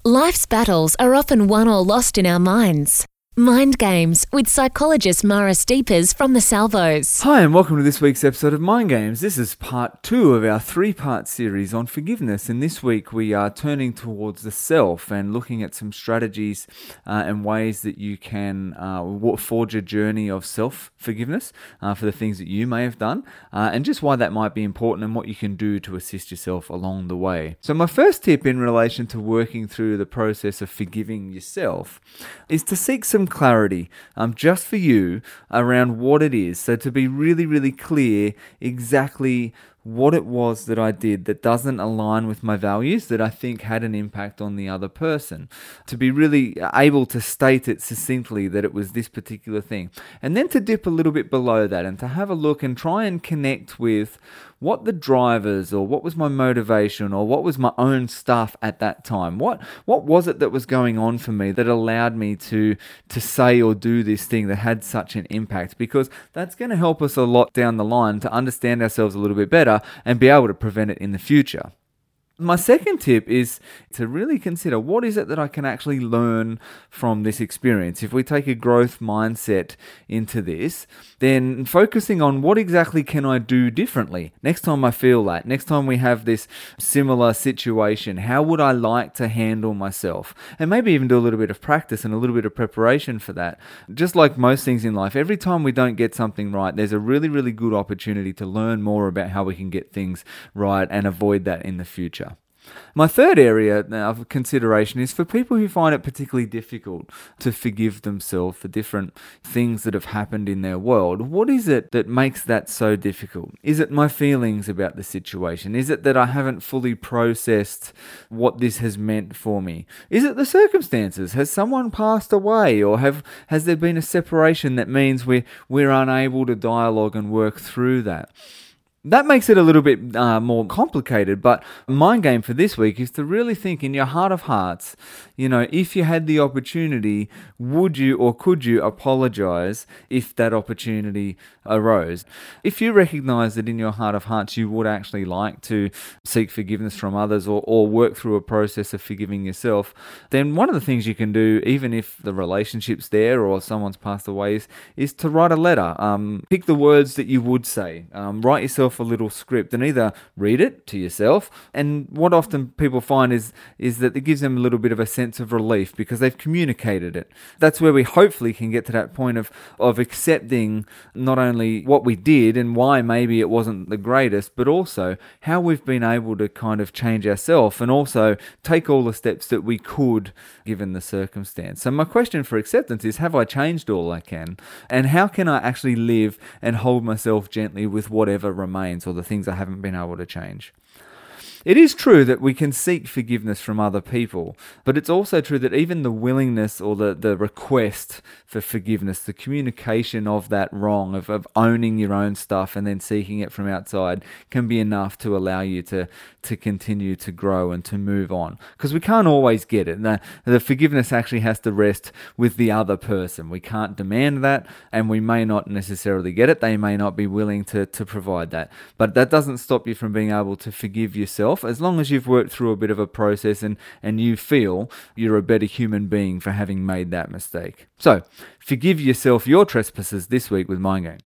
Life's battles are often won or lost in our minds. Mind Games with psychologist Mara Steepers from the Salvos. Hi, and welcome to this week's episode of Mind Games. This is part 2 of our 3-part series on forgiveness, and this week we are turning towards the self and looking at some strategies and ways that you can forge a journey of self-forgiveness for the things that you may have done, and just why that might be important and what you can do to assist yourself along the way. So my first tip in relation to working through the process of forgiving yourself is to seek some clarity just for you around what it is. So to be really, really clear exactly what it was that I did that doesn't align with my values that I think had an impact on the other person. To be really able to state it succinctly that it was this particular thing. And then to dip a little bit below that and to have a look and try and connect with what the drivers or what was my motivation or what was my own stuff at that time. What was it that was going on for me that allowed me to say or do this thing that had such an impact? Because that's going to help us a lot down the line to understand ourselves a little bit better and be able to prevent it in the future. My second tip is to really consider what is it that I can actually learn from this experience. If we take a growth mindset into this, then focusing on what exactly can I do differently next time I feel that, next time we have this similar situation, how would I like to handle myself? And maybe even do a little bit of practice and a little bit of preparation for that. Just like most things in life, every time we don't get something right, there's a really, really good opportunity to learn more about how we can get things right and avoid that in the future. My third area of consideration is for people who find it particularly difficult to forgive themselves for different things that have happened in their world. What is it that makes that so difficult? Is it my feelings about the situation? Is it that I haven't fully processed what this has meant for me? Is it the circumstances? Has someone passed away, or has there been a separation that means we're unable to dialogue and work through that? That makes it a little bit more complicated, but my game for this week is to really think in your heart of hearts, if you had the opportunity, would you or could you apologize if that opportunity arose? If you recognize that in your heart of hearts you would actually like to seek forgiveness from others or work through a process of forgiving yourself, then one of the things you can do, even if the relationship's there or someone's passed away, is to write a letter. Pick the words that you would say. Write yourself a little script and either read it to yourself, and what often people find is that it gives them a little bit of a sense of relief because they've communicated it. That's where we hopefully can get to that point of accepting not only what we did and why maybe it wasn't the greatest, but also how we've been able to kind of change ourselves and also take all the steps that we could given the circumstance. So my question for acceptance is, have I changed all I can? And how can I actually live and hold myself gently with whatever remains or the things I haven't been able to change? It is true that we can seek forgiveness from other people, but it's also true that even the willingness or the request for forgiveness, the communication of that wrong, of owning your own stuff and then seeking it from outside, can be enough to allow you to continue to grow and to move on. Because we can't always get it. The forgiveness actually has to rest with the other person. We can't demand that, and we may not necessarily get it. They may not be willing to provide that. But that doesn't stop you from being able to forgive yourself, as long as you've worked through a bit of a process and you feel you're a better human being for having made that mistake. So, forgive yourself your trespasses this week with Mind Game.